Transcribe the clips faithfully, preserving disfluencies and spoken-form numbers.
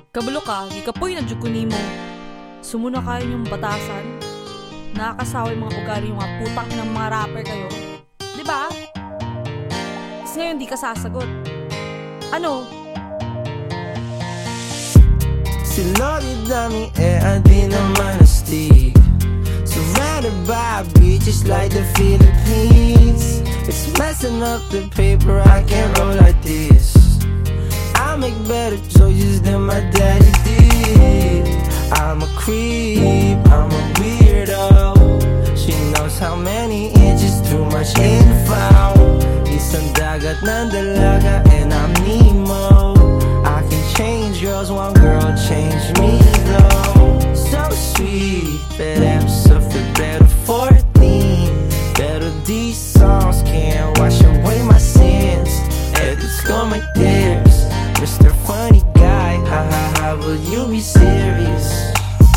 Kabalo ka, gikapoy na dyan ko nimo. Sumuna kayo yung batasan. Nakakasawa yung mga ugali yung mga putang ng mga rapper kayo. Diba? Tapos ngayon di ka sasagot. Ano? Sinori dami eh di naman astig. Surrounded by beaches like the Philippines. It's messing up the paper, I can't roll like this. I make better choices than my daddy did. I'm a creep, I'm a weirdo. She knows how many inches, too much info. Isang dagat ng dalaga and I'm Nemo. I can change girls, one girl change me though. So sweet, but I'm so better fourteen. Better these songs can't wash away my sins. Edits go my tears. Mister Funny Guy, ha ha ha, will you be serious?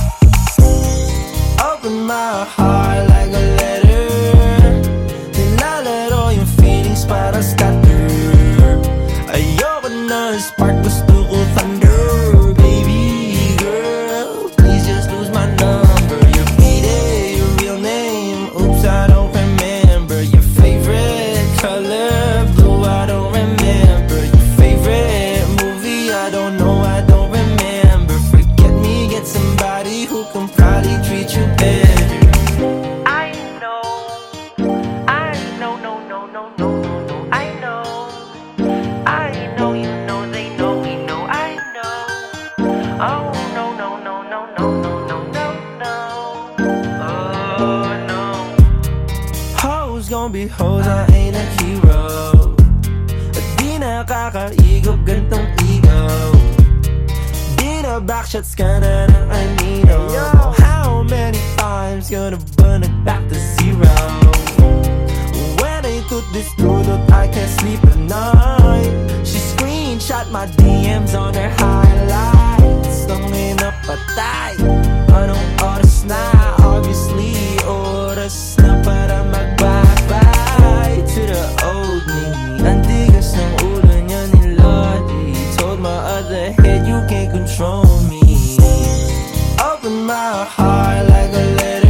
Open my heart like a letter. Nilalaro yung feelings para scatter. Ayoko na spark, gusto ko thunder. Baby girl, please just lose my number. Your B-Day, your real name, oops, I don't remember. Your favorite color, blue, I don't remember. Your favorite movie, I don't know, I don't remember. Forget me, get somebody who can probably treat you better. I know, I know, no, no, no, no, no, no, I know, I know, you know, they know, we know, I know. Oh no, no, no, no, no, no, no, no, no. Oh no. Hoes gon' be hoes, I ain't a hero. Di nakakaigop gantong ego. Di na backshots ka na ng anino. How many times gonna burn it back to zero? When I took this dudot, I can't sleep at night. She screenshot my D Ms on her highlights. Tangin na patay, anong oras na? Obviously, oras na para mag-bye-bye to the old me. Ang tigas ng ulo niya ni Lodi. Told my other head you can't control me. Open my heart like a letter.